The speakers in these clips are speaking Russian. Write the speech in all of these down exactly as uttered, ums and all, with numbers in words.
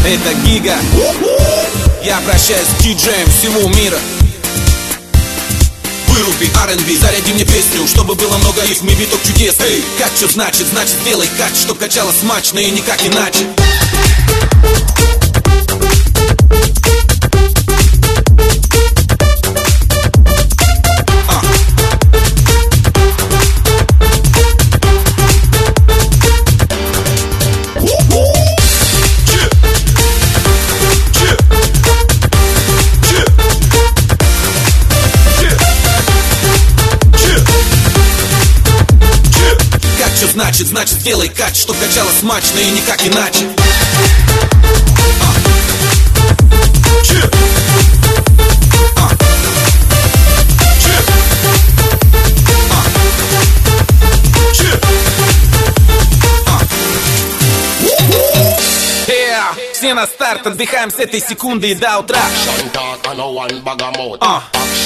Это Гига. Я обращаюсь к диджеям всего мира. Выруби ар энд би, заряди мне песню, чтобы было много рифм и биток чудес. Эй, как что значит? Значит сделай кач, чтоб качало смачно и никак иначе. Значит, значит, сделай кач, чтоб качало смачно и никак иначе. А. Че? А. Че? А. Че? А. Yeah. Все на старт, отдыхаем с этой секунды и до утра. А.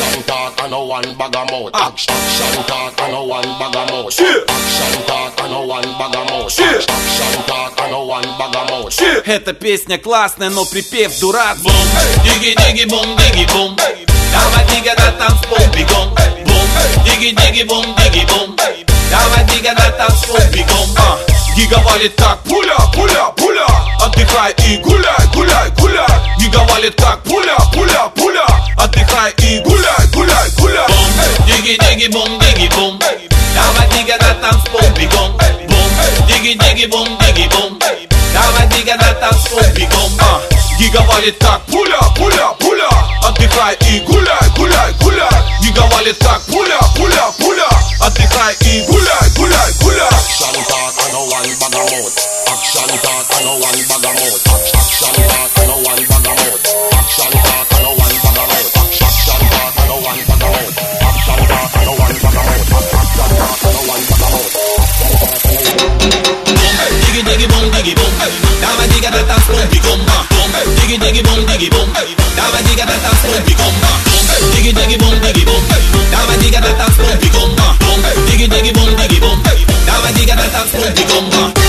Эта песня классная, но припев дурак. Бум, диги-диги, бум, диги-бум. Давай, дига, на танцпол бегом. Бум, диги-диги, бум, диги-бум. Давай, дига, на танцпол бегом. Гига валит как пуля, пуля, пуля. Отдыхай и гуляй, гуляй, гуляй. Гига валит как пуля, пуля, пуля. Отдыхай и гуляй, гуляй, гуляй. Бум, диги-диги, бум, диги-бум. Давай, дига, на танцпол бегом. Бум, диги-диги, бум, диги-бум. Давай, дига, на танцпол бегом. Гига валит как пуля, пуля, пуля. Отдыхай и гуляй, гуляй, гуляй. Гига валит как пуля, пуля, пуля. Отдыхай и гуляй, гуляй, гуляй. Action talk, I know one bagamout. Action talk, I know one bagamout. Action talk, I know one bagamout. Action talk, I know one bagamout. Action talk, I know one bagamout. Action talk, I know one bagamout. Action talk, I know one bagamout. Diggy diggy boom, diggy boom. Давай, дига, на танцпол бегом. Diggy diggy boom, diggy boom. Давай, дига, на танцпол бегом. Diggy diggy boom, diggy boom. Давай, дига, на танцпол бегом. Diggy diggy boom, diggy boom. Давай, дига, на танцпол бегом.